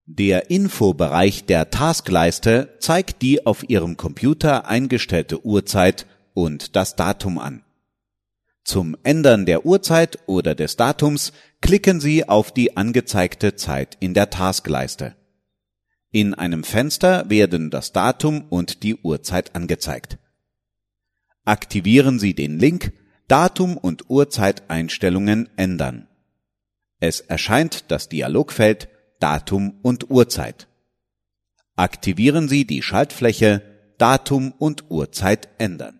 Der Infobereich der Taskleiste zeigt die auf Ihrem Computer eingestellte Uhrzeit und das Datum an. Zum Ändern der Uhrzeit oder des Datums klicken Sie auf die angezeigte Zeit in der Taskleiste. In einem Fenster werden das Datum und die Uhrzeit angezeigt. Aktivieren Sie den Link Datum und Uhrzeiteinstellungen ändern. Es erscheint das Dialogfeld Datum und Uhrzeit. Aktivieren Sie die Schaltfläche Datum und Uhrzeit ändern.